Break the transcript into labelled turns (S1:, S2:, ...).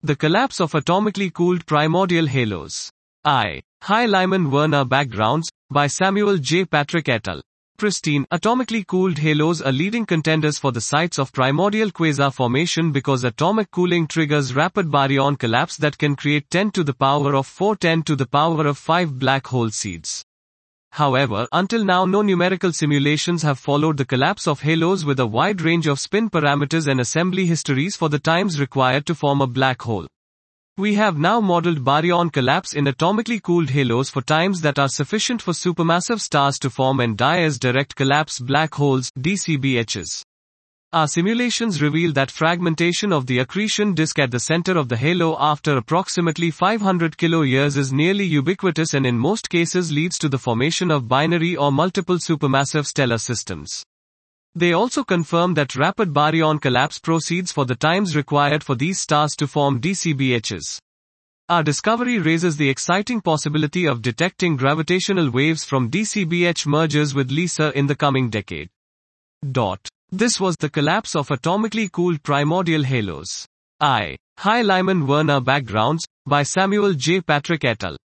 S1: The collapse of atomically cooled primordial halos. High Lyman-Werner backgrounds, by Samuel J. Patrick et al. Pristine, atomically cooled halos are leading contenders for the sites of primordial quasar formation because atomic cooling triggers rapid baryon collapse that can create 10 to the power of 4 10 to the power of 5 black hole seeds. However, until now no numerical simulations have followed the collapse of halos with a wide range of spin parameters and assembly histories for the times required to form a black hole. We have now modeled baryon collapse in atomically cooled halos for times that are sufficient for supermassive stars to form and die as direct collapse black holes, DCBHs. Our simulations reveal that fragmentation of the accretion disk at the center of the halo after approximately 500 kilo-years is nearly ubiquitous and in most cases leads to the formation of binary or multiple supermassive stellar systems. They also confirm that rapid baryon collapse proceeds for the times required for these stars to form DCBHs. Our discovery raises the exciting possibility of detecting gravitational waves from DCBH mergers with LISA in the coming decade. This was the collapse of atomically cooled primordial halos. High Lyman-Werner backgrounds, by Samuel J. Patrick et al.